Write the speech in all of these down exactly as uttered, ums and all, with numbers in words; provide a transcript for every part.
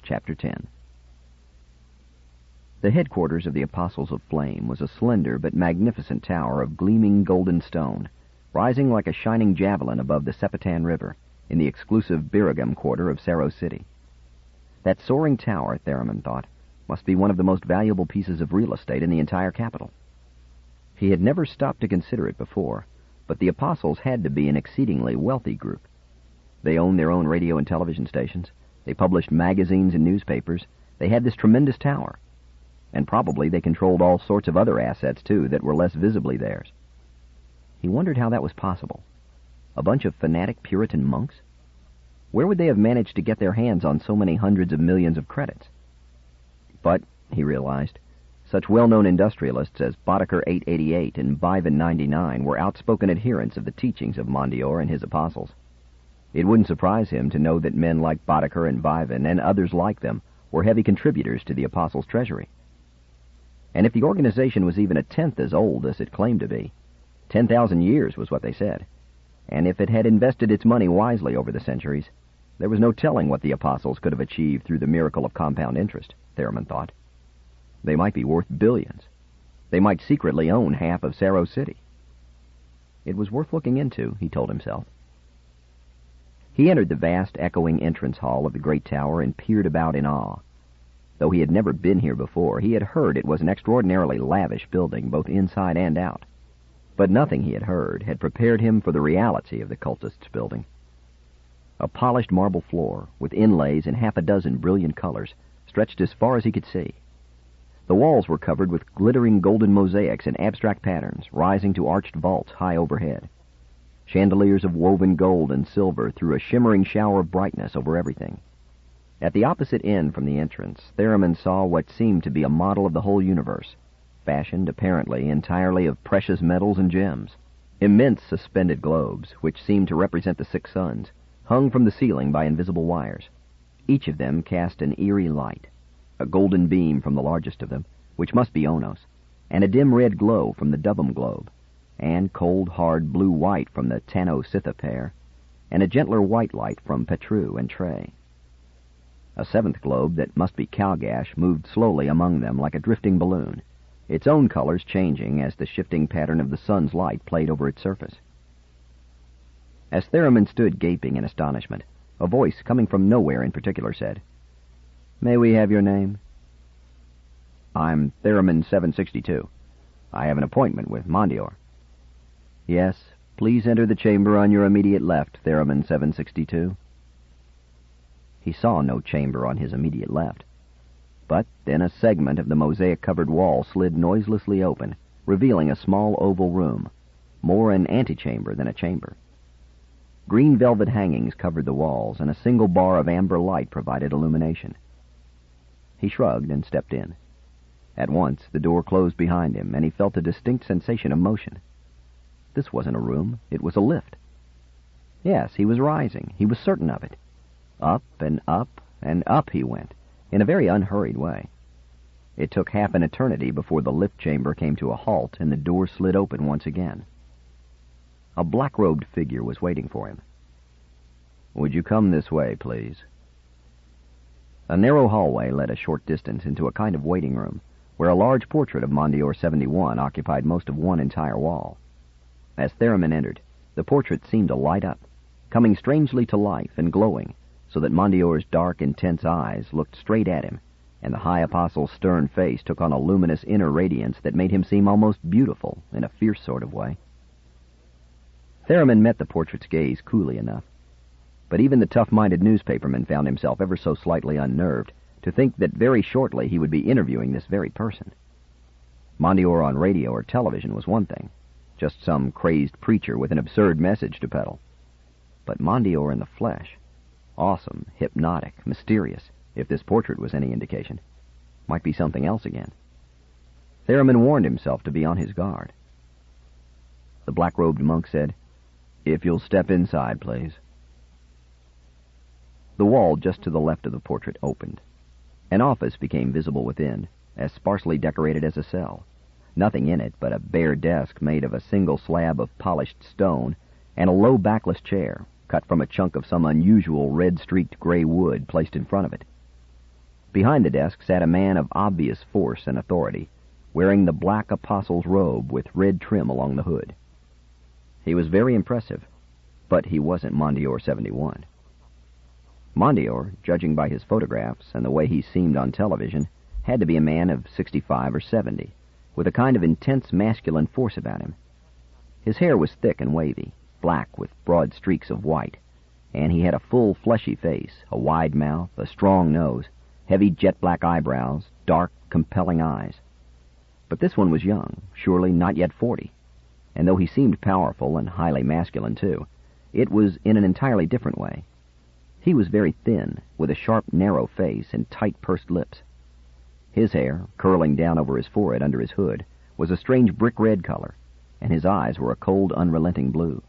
Chapter ten. The headquarters of the Apostles of Flame was a slender but magnificent tower of gleaming golden stone, rising like a shining javelin above the Sepitan River in the exclusive Birregum quarter of Cerro City. That soaring tower, Theremin thought, must be one of the most valuable pieces of real estate in the entire capital. He had never stopped to consider it before, but the Apostles had to be an exceedingly wealthy group. They owned their own radio and television stations, they published magazines and newspapers, they had this tremendous tower, and probably they controlled all sorts of other assets, too, that were less visibly theirs. He wondered how that was possible. A bunch of fanatic Puritan monks? Where would they have managed to get their hands on so many hundreds of millions of credits? But, he realized, such well-known industrialists as Boddicker eight eighty-eight and Biven ninety-nine were outspoken adherents of the teachings of Mondior and his apostles. It wouldn't surprise him to know that men like Boddicker and Biven and others like them were heavy contributors to the apostles' treasury. And if the organization was even a tenth as old as it claimed to be, ten thousand years was what they said, and if it had invested its money wisely over the centuries, there was no telling what the apostles could have achieved through the miracle of compound interest, Theremin thought. They might be worth billions. They might secretly own half of Cerro City. It was worth looking into, he told himself. He entered the vast, echoing entrance hall of the great tower and peered about in awe. Though he had never been here before, he had heard it was an extraordinarily lavish building, both inside and out. But nothing he had heard had prepared him for the reality of the cultists' building. A polished marble floor, with inlays in half a dozen brilliant colors, stretched as far as he could see. The walls were covered with glittering golden mosaics in abstract patterns, rising to arched vaults high overhead. Chandeliers of woven gold and silver threw a shimmering shower of brightness over everything. At the opposite end from the entrance, Theremin saw what seemed to be a model of the whole universe, fashioned apparently entirely of precious metals and gems. Immense suspended globes, which seemed to represent the six suns, hung from the ceiling by invisible wires. Each of them cast an eerie light, a golden beam from the largest of them, which must be Onos, and a dim red glow from the Dubum globe, and cold, hard blue-white from the Tanno-Sitha pair, and a gentler white light from Petru and Trey. A seventh globe that must be Calgash moved slowly among them like a drifting balloon, its own colors changing as the shifting pattern of the sun's light played over its surface. As Theremin stood gaping in astonishment, a voice coming from nowhere in particular said, "May we have your name?" "I'm Theremin seven sixty-two. I have an appointment with Mondior." "Yes, please enter the chamber on your immediate left, Theremin seven sixty-two. He saw no chamber on his immediate left. But then a segment of the mosaic-covered wall slid noiselessly open, revealing a small oval room, more an antechamber than a chamber. Green velvet hangings covered the walls, and a single bar of amber light provided illumination. He shrugged and stepped in. At once the door closed behind him, and he felt a distinct sensation of motion. This wasn't a room, it was a lift. Yes, he was rising, he was certain of it. Up and up and up he went, in a very unhurried way. It took half an eternity before the lift chamber came to a halt and the door slid open once again. A black-robed figure was waiting for him. "Would you come this way, please?" A narrow hallway led a short distance into a kind of waiting room, where a large portrait of Mondior seventy-one occupied most of one entire wall. As Theremin entered, the portrait seemed to light up, coming strangely to life and glowing, so that Mondior's dark, intense eyes looked straight at him, and the High Apostle's stern face took on a luminous inner radiance that made him seem almost beautiful in a fierce sort of way. Theremin met the portrait's gaze coolly enough, but even the tough-minded newspaperman found himself ever so slightly unnerved to think that very shortly he would be interviewing this very person. Mondior on radio or television was one thing, just some crazed preacher with an absurd message to peddle. But Mondior in the flesh, awesome, hypnotic, mysterious, if this portrait was any indication, might be something else again. Theremin warned himself to be on his guard. The black-robed monk said, "If you'll step inside, please." The wall just to the left of the portrait opened. An office became visible within, as sparsely decorated as a cell. Nothing in it but a bare desk made of a single slab of polished stone and a low backless chair, cut from a chunk of some unusual red-streaked gray wood placed in front of it. Behind the desk sat a man of obvious force and authority, wearing the black apostle's robe with red trim along the hood. He was very impressive, but he wasn't Mondior seventy-one. Mondior, judging by his photographs and the way he seemed on television, had to be a man of sixty-five or seventy, with a kind of intense masculine force about him. His hair was thick and wavy, black with broad streaks of white, and he had a full, fleshy face, a wide mouth, a strong nose, heavy jet-black eyebrows, dark, compelling eyes. But this one was young, surely not yet forty, and though he seemed powerful and highly masculine, too, it was in an entirely different way. He was very thin, with a sharp, narrow face and tight, pursed lips. His hair, curling down over his forehead under his hood, was a strange brick-red color, and his eyes were a cold, unrelenting blue.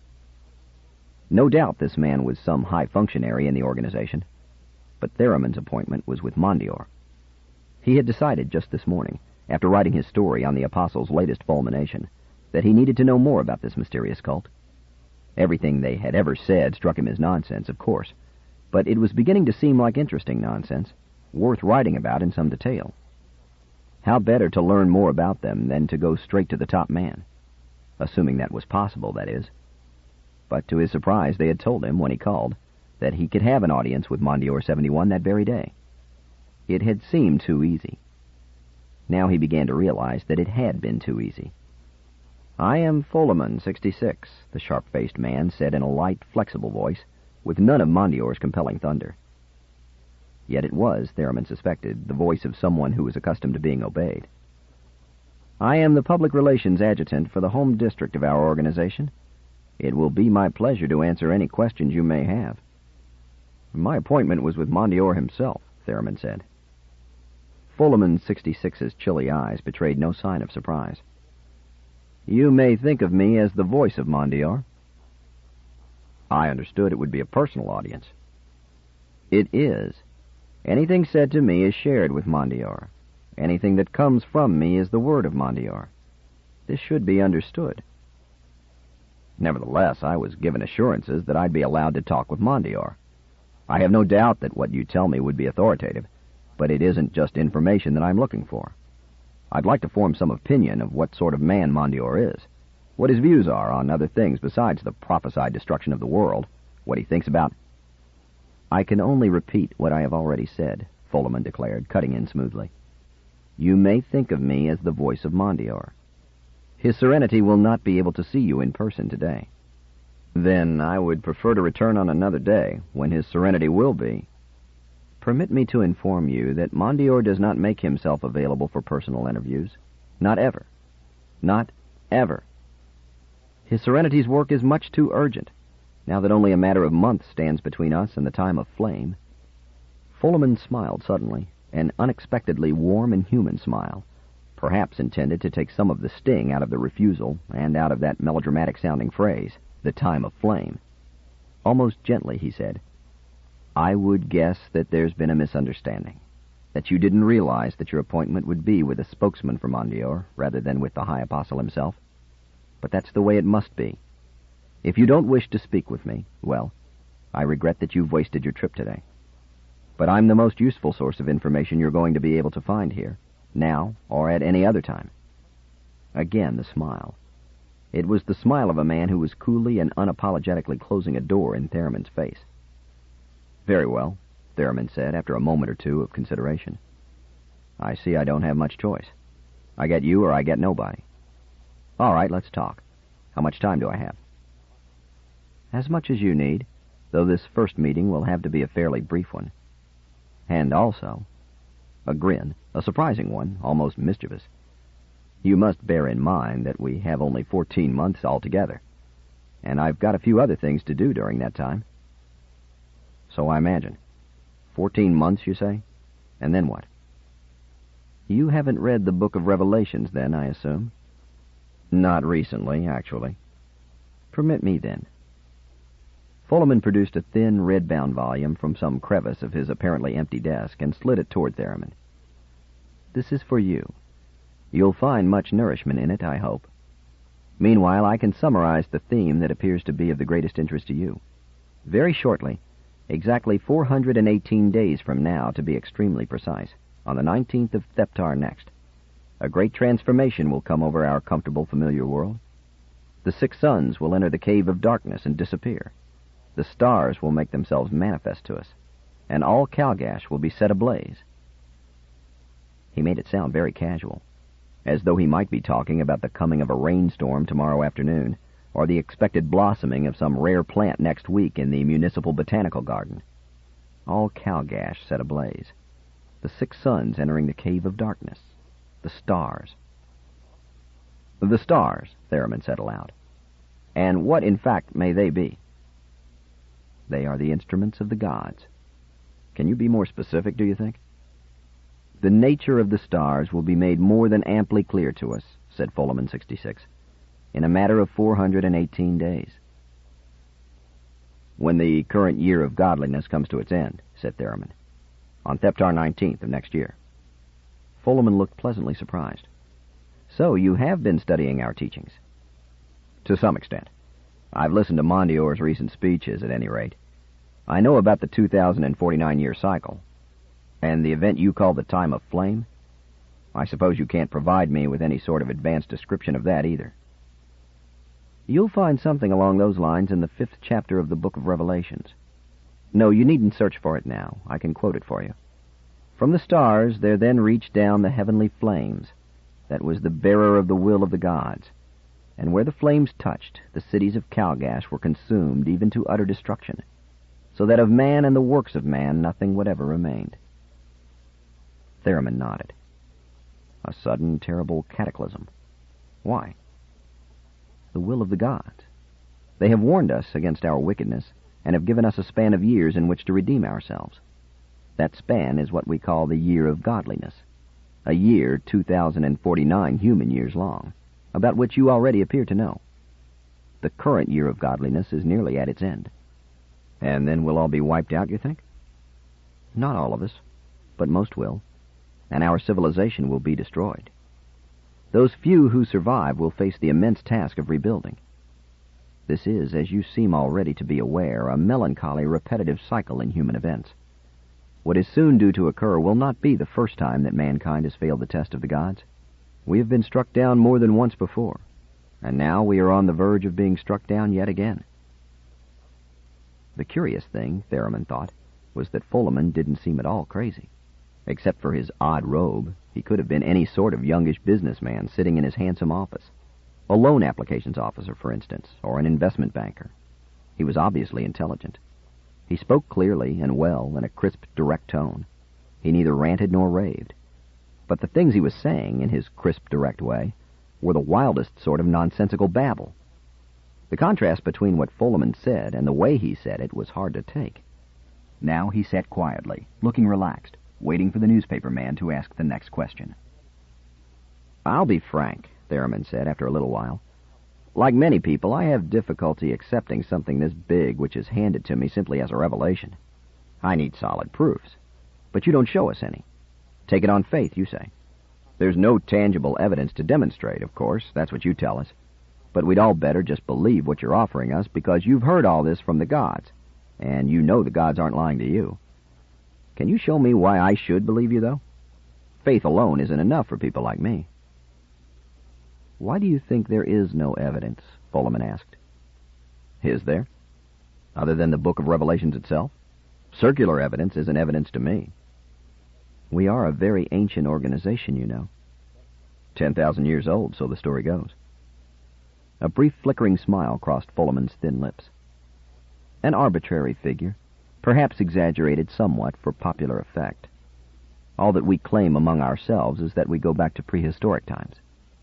No doubt this man was some high functionary in the organization, but Theremin's appointment was with Mondior. He had decided just this morning, after writing his story on the Apostle's latest fulmination, that he needed to know more about this mysterious cult. Everything they had ever said struck him as nonsense, of course, but it was beginning to seem like interesting nonsense, worth writing about in some detail. How better to learn more about them than to go straight to the top man? Assuming that was possible, that is. But to his surprise, they had told him, when he called, that he could have an audience with Mondior seventy-one that very day. It had seemed too easy. Now he began to realize that it had been too easy. "I am Fulleman, sixty-six, the sharp-faced man said in a light, flexible voice, with none of Mondior's compelling thunder. Yet it was, Theremin suspected, the voice of someone who was accustomed to being obeyed. "I am the public relations adjutant for the home district of our organization. It will be my pleasure to answer any questions you may have." "My appointment was with Mondior himself," Theremin said. Fulleman sixty-six's chilly eyes betrayed no sign of surprise. "You may think of me as the voice of Mondior." "I understood it would be a personal audience." "It is. Anything said to me is shared with Mondior. Anything that comes from me is the word of Mondior. This should be understood." "Nevertheless, I was given assurances that I'd be allowed to talk with Mondior. I have no doubt that what you tell me would be authoritative, but it isn't just information that I'm looking for. I'd like to form some opinion of what sort of man Mondior is, what his views are on other things besides the prophesied destruction of the world, what he thinks about—" "I can only repeat what I have already said," Fulleman declared, cutting in smoothly. "You may think of me as the voice of Mondior. His Serenity will not be able to see you in person today." "Then I would prefer to return on another day, when His Serenity will be." "Permit me to inform you that Mondior does not make himself available for personal interviews. Not ever. Not ever. His Serenity's work is much too urgent, now that only a matter of months stands between us and the time of flame." Fulleman smiled suddenly, an unexpectedly warm and human smile, perhaps intended to take some of the sting out of the refusal and out of that melodramatic-sounding phrase, "the time of flame." Almost gently, he said, "I would guess that there's been a misunderstanding, that you didn't realize that your appointment would be with a spokesman for Mondior rather than with the High Apostle himself. But that's the way it must be. If you don't wish to speak with me, well, I regret that you've wasted your trip today. But I'm the most useful source of information you're going to be able to find here, now or at any other time." Again the smile. It was the smile of a man who was coolly and unapologetically closing a door in Theremin's face. "Very well," Theremin said after a moment or two of consideration. "I see I don't have much choice. I get you or I get nobody. All right, let's talk. How much time do I have?" "As much as you need, though this first meeting will have to be a fairly brief one. And also," a grin, a surprising one, almost mischievous, "you must bear in mind that we have only fourteen months altogether, and I've got a few other things to do during that time." "So I imagine. Fourteen months, you say? And then what?" "You haven't read the Book of Revelations, then, I assume?" "Not recently, actually." "Permit me, then." Fulleman produced a thin, red-bound volume from some crevice of his apparently empty desk and slid it toward Theremin. "This is for you. You'll find much nourishment in it, I hope. Meanwhile, I can summarize the theme that appears to be of the greatest interest to you. Very shortly, exactly four hundred eighteen days from now, to be extremely precise, on the nineteenth of Theptar next. A great transformation will come over our comfortable, familiar world. The six suns will enter the cave of darkness and disappear. The stars will make themselves manifest to us, and all Calgash will be set ablaze. He made it sound very casual, as though he might be talking about the coming of a rainstorm tomorrow afternoon, or the expected blossoming of some rare plant next week in the municipal botanical garden. All Calgash set ablaze. The six suns entering the cave of darkness. The stars. The stars, Theremin said aloud. And what, in fact, may they be? They are the instruments of the gods. Can you be more specific, do you think? The nature of the stars will be made more than amply clear to us, said Folaman sixty-six, in a matter of four hundred eighteen days. When the current year of godliness comes to its end, said Theremin, on Theptar nineteenth of next year. Folaman looked pleasantly surprised. So you have been studying our teachings? To some extent. I've listened to Mondior's recent speeches, at any rate. I know about the two thousand forty-nine year cycle. And the event you call the Time of Flame? I suppose you can't provide me with any sort of advanced description of that either. You'll find something along those lines in the fifth chapter of the Book of Revelations. No, you needn't search for it now. I can quote it for you. From the stars there then reached down the heavenly flames. That was the bearer of the will of the gods. And where the flames touched, the cities of Calgash were consumed even to utter destruction, so that of man and the works of man nothing whatever remained. Theremin nodded. A sudden, terrible cataclysm. Why? The will of the gods. They have warned us against our wickedness, and have given us a span of years in which to redeem ourselves. That span is what we call the year of godliness, a year two thousand forty-nine human years long, about which you already appear to know. The current year of godliness is nearly at its end. And then we'll all be wiped out, you think? Not all of us, but most will, and our civilization will be destroyed. Those few who survive will face the immense task of rebuilding. This is, as you seem already to be aware, a melancholy, repetitive cycle in human events. What is soon due to occur will not be the first time that mankind has failed the test of the gods. We have been struck down more than once before, and now we are on the verge of being struck down yet again. The curious thing, Theremin thought, was that Folaman didn't seem at all crazy. Except for his odd robe, he could have been any sort of youngish businessman sitting in his handsome office. A loan applications officer, for instance, or an investment banker. He was obviously intelligent. He spoke clearly and well in a crisp, direct tone. He neither ranted nor raved. But the things he was saying, in his crisp, direct way, were the wildest sort of nonsensical babble. The contrast between what Folaman said and the way he said it was hard to take. Now he sat quietly, looking relaxed, waiting for the newspaper man to ask the next question. I'll be frank, Theremin said after a little while. Like many people, I have difficulty accepting something this big which is handed to me simply as a revelation. I need solid proofs. But you don't show us any. Take it on faith, you say. There's no tangible evidence to demonstrate, of course. That's what you tell us. But we'd all better just believe what you're offering us because you've heard all this from the gods, and you know the gods aren't lying to you. Can you show me why I should believe you, though? Faith alone isn't enough for people like me. Why do you think there is no evidence? Folaman asked. Is there? Other than the Book of Revelations itself? Circular evidence isn't evidence to me. We are a very ancient organization, you know. Ten thousand years old, so the story goes. A brief flickering smile crossed Folaman's thin lips. An arbitrary figure, perhaps exaggerated somewhat for popular effect. All that we claim among ourselves is that we go back to prehistoric times.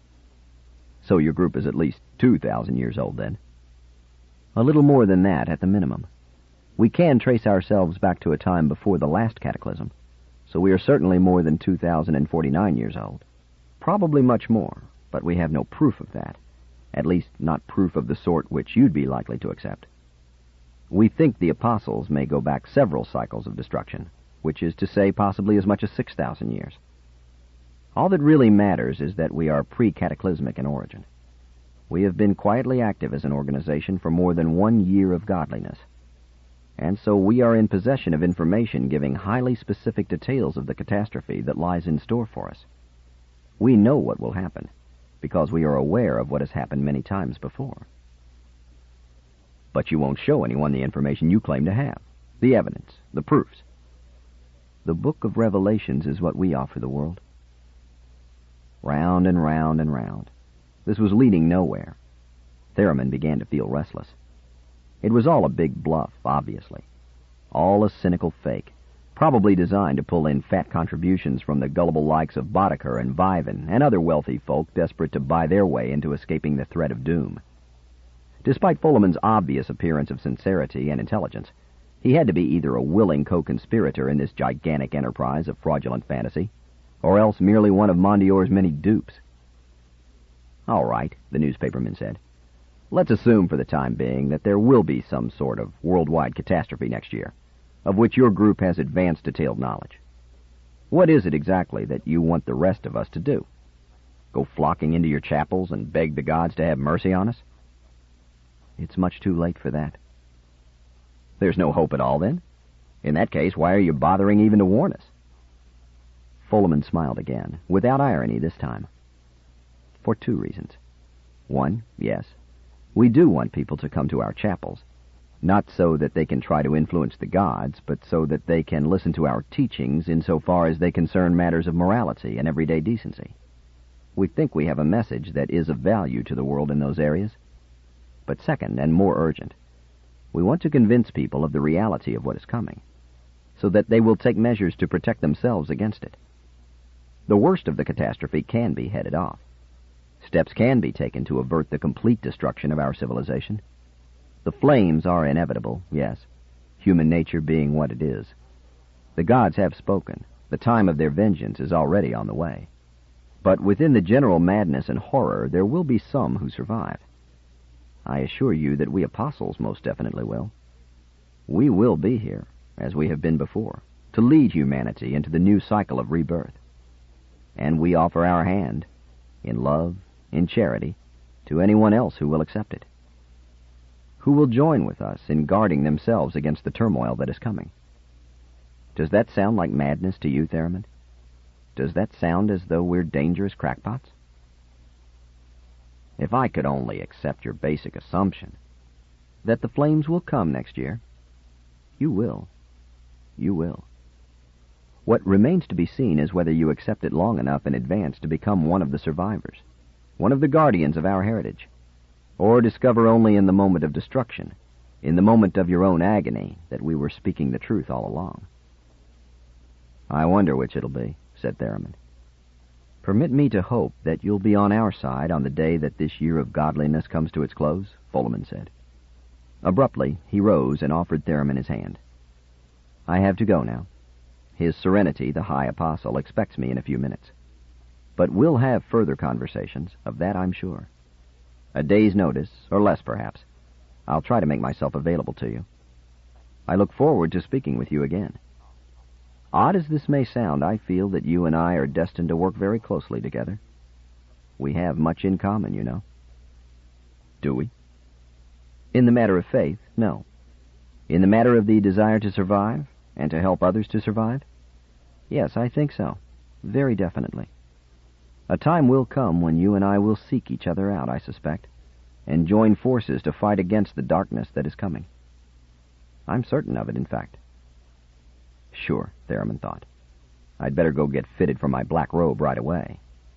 So your group is at least two thousand years old, then? A little more than that, at the minimum. We can trace ourselves back to a time before the last cataclysm, so we are certainly more than two thousand forty-nine years old. Probably much more, but we have no proof of that, at least not proof of the sort which you'd be likely to accept. We think the apostles may go back several cycles of destruction, which is to say possibly as much as six thousand years. All that really matters is that we are pre-cataclysmic in origin. We have been quietly active as an organization for more than one year of godliness. and so we are in possession of information giving highly specific details of the catastrophe that lies in store for us. We know what will happen, because we are aware of what has happened many times before. But you won't show anyone the information you claim to have, the evidence, the proofs. The Book of Revelations is what we offer the world. Round and round and round. This was leading nowhere. Theremin began to feel restless. It was all a big bluff, obviously. All a cynical fake, probably designed to pull in fat contributions from the gullible likes of Boddicker and Viven and other wealthy folk desperate to buy their way into escaping the threat of doom. Despite Fulleman's obvious appearance of sincerity and intelligence, he had to be either a willing co-conspirator in this gigantic enterprise of fraudulent fantasy, or else merely one of Mondior's many dupes. All right, the newspaperman said. Let's assume for the time being that there will be some sort of worldwide catastrophe next year, of which your group has advanced detailed knowledge. What is it exactly that you want the rest of us to do? Go flocking into your chapels and beg the gods to have mercy on us? It's much too late for that. There's no hope at all, then? In that case, why are you bothering even to warn us? Fulleman smiled again, without irony this time. For two reasons. One, yes, we do want people to come to our chapels, not so that they can try to influence the gods, but so that they can listen to our teachings insofar as they concern matters of morality and everyday decency. We think we have a message that is of value to the world in those areas. But second, and more urgent, we want to convince people of the reality of what is coming, so that they will take measures to protect themselves against it. The worst of the catastrophe can be headed off. Steps can be taken to avert the complete destruction of our civilization. The flames are inevitable, yes, human nature being what it is. The gods have spoken. The time of their vengeance is already on the way. But within the general madness and horror, there will be some who survive. I assure you that we apostles most definitely will. We will be here, as we have been before, to lead humanity into the new cycle of rebirth. And we offer our hand, in love, in charity, to anyone else who will accept it, who will join with us in guarding themselves against the turmoil that is coming. Does that sound like madness to you, Theremin? Does that sound as though we're dangerous crackpots? If I could only accept your basic assumption that the flames will come next year. You will. You will. What remains to be seen is whether you accept it long enough in advance to become one of the survivors, one of the guardians of our heritage, or discover only in the moment of destruction, in the moment of your own agony, that we were speaking the truth all along. I wonder which it'll be, said Theremin. Permit me to hope that you'll be on our side on the day that this year of godliness comes to its close, Fulleman said. Abruptly, he rose and offered Theremin his hand. I have to go now. His Serenity, the High Apostle, expects me in a few minutes. But we'll have further conversations, of that I'm sure. A day's notice, or less perhaps. I'll try to make myself available to you. I look forward to speaking with you again. Odd as this may sound, I feel that you and I are destined to work very closely together. We have much in common, you know. Do we? In the matter of faith, no. In the matter of the desire to survive, and to help others to survive? Yes, I think so. Very definitely. A time will come when you and I will seek each other out, I suspect, and join forces to fight against the darkness that is coming. I'm certain of it, in fact. Sure, Theremin thought. I'd better go get fitted for my black robe right away.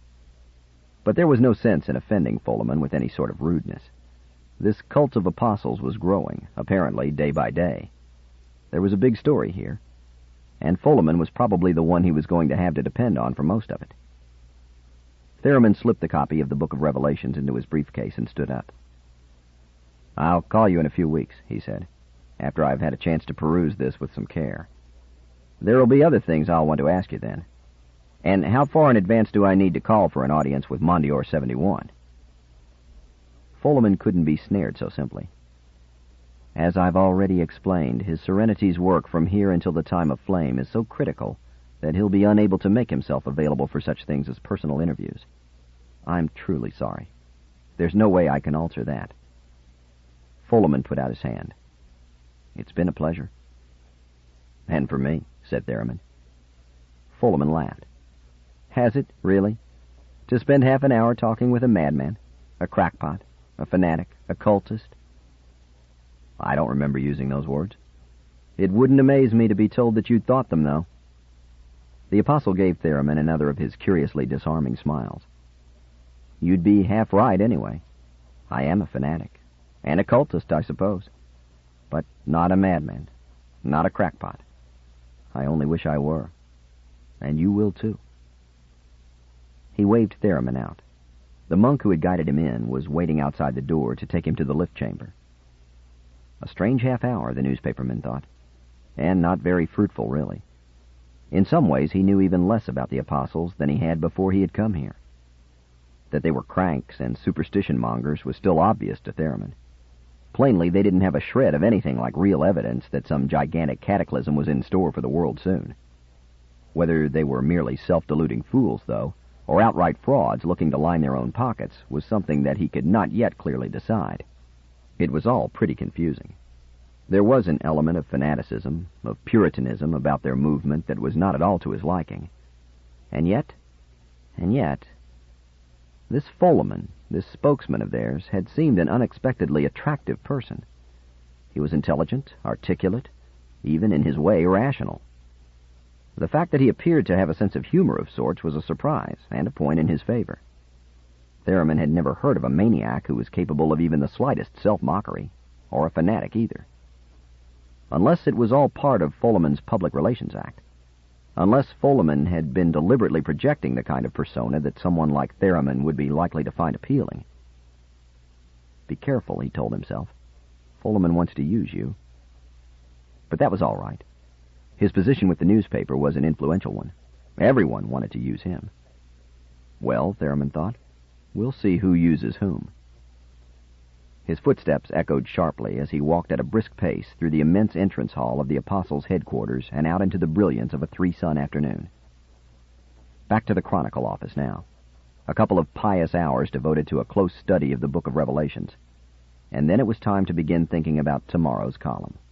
But there was no sense in offending Fulleman with any sort of rudeness. This cult of apostles was growing, apparently, day by day. There was a big story here, and Fulleman was probably the one he was going to have to depend on for most of it. Theremin slipped the copy of the Book of Revelations into his briefcase and stood up. I'll call you in a few weeks, he said, after I've had a chance to peruse this with some care. There'll be other things I'll want to ask you then. And how far in advance do I need to call for an audience with Mondior seventy-one? Fulleman couldn't be snared so simply. As I've already explained, His Serenity's work from here until the time of flame is so critical that he'll be unable to make himself available for such things as personal interviews. I'm truly sorry. There's no way I can alter that. Fulleman put out his hand. It's been a pleasure. "And for me," said Theremin. Fullerman laughed. "Has it, really? To spend half an hour talking with a madman? A crackpot? A fanatic? A cultist?" "I don't remember using those words." "It wouldn't amaze me to be told that you'd thought them, though." The Apostle gave Theremin another of his curiously disarming smiles. "You'd be half right, anyway. I am a fanatic. And a cultist, I suppose. But not a madman. Not a crackpot. I only wish I were. And you will, too." He waved Theremin out. The monk who had guided him in was waiting outside the door to take him to the lift chamber. A strange half hour, the newspaperman thought, and not very fruitful, really. In some ways, he knew even less about the Apostles than he had before he had come here. That they were cranks and superstition-mongers was still obvious to Theremin. Plainly, they didn't have a shred of anything like real evidence that some gigantic cataclysm was in store for the world soon. Whether they were merely self-deluding fools, though, or outright frauds looking to line their own pockets, was something that he could not yet clearly decide. It was all pretty confusing. There was an element of fanaticism, of puritanism about their movement that was not at all to his liking. And yet, and yet, this Fullerman, this spokesman of theirs, had seemed an unexpectedly attractive person. He was intelligent, articulate, even in his way rational. The fact that he appeared to have a sense of humor of sorts was a surprise, and a point in his favor. Theremin had never heard of a maniac who was capable of even the slightest self-mockery, or a fanatic either. Unless it was all part of Fullerman's Public Relations Act. Unless Fullerman had been deliberately projecting the kind of persona that someone like Theremin would be likely to find appealing. Be careful, he told himself. Fullerman wants to use you. But that was all right. His position with the newspaper was an influential one. Everyone wanted to use him. Well, Theremin thought, we'll see who uses whom. His footsteps echoed sharply as he walked at a brisk pace through the immense entrance hall of the Apostles' headquarters and out into the brilliance of a three-sun afternoon. Back to the Chronicle office now. A couple of pious hours devoted to a close study of the Book of Revelations. And then it was time to begin thinking about tomorrow's column.